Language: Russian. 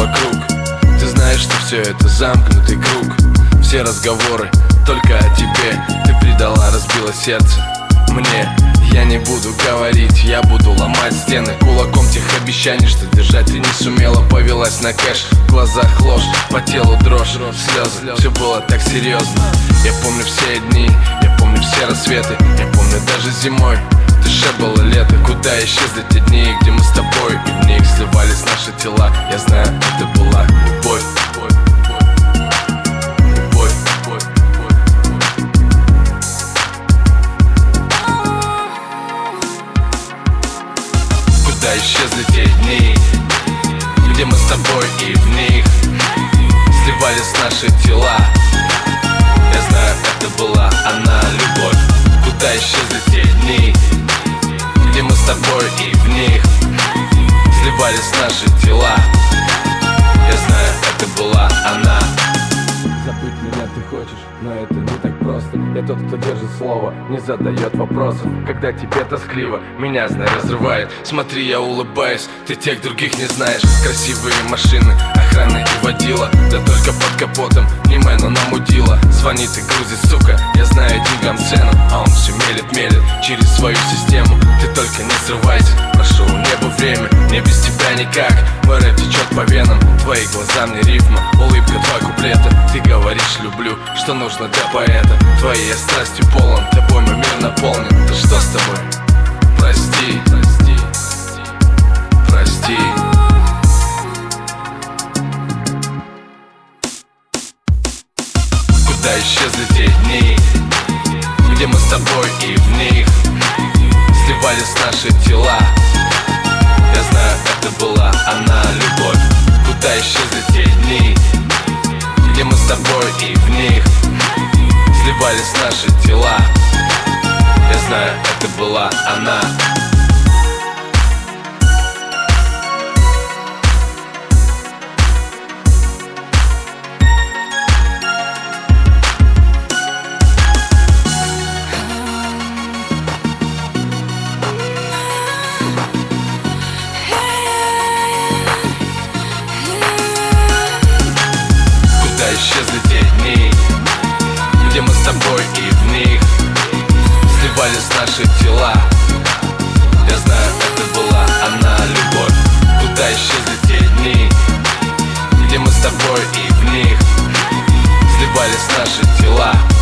вокруг. Ты знаешь, что все это замкнутый круг. Все разговоры только о тебе. Ты предала, разбила сердце мне. Я не буду говорить, я буду ломать стены кулаком тех обещаний, что держать ты не сумела. Повелась на кэш, в глазах ложь, по телу дрожь, слезы. Все было так серьезно. Я помню все дни, я помню все рассветы. Я помню даже зимой, в душе было лето. Куда исчезли те дни, где мы с тобой, и в них сливались наши тела. Я знаю, это была любовь. Куда исчезли те дни, где мы с тобой, и в них сливались наши тела. Я знаю, это была она, любовь. Куда исчезли те дни, где мы с тобой, и в них сливались наши тела. Я знаю, это была она. Забыть меня ты хочешь, но это не так просто. Я тот, кто держит слово, не задает вопросов. Когда тебе тоскливо, меня, знай, разрывает. Смотри, я улыбаюсь, ты тех других не знаешь. Красивые машины, охрана и водила. Да только под капотом не мэна намудила. Звонит и грузит, сука, я знаю деньгам цену. А он все мелет через свою систему. Ты только не срывайся, прошу, небо время. Мне без тебя никак, мой рэп течет по венам. Твои глаза мне рифма, улыбка, два куплета. Ты говоришь, люблю, что нужно для поэта. Твоей страстью полон, тобой мой мир наполнен. Да что с тобой? Прости, прости, прости. Куда исчезли те дни, где мы с тобой, и в них сливались наши тела. Я знаю, это была она, любовь. Куда исчезли те дни, где мы с тобой, и в них сливались наши тела. Я знаю, это была она. Куда исчезли те дни, где мы с тобой, и в них сливались наши тела. Я знаю, это была она, любовь. Куда исчезли те дни, где мы с тобой, и в них сливались наши тела.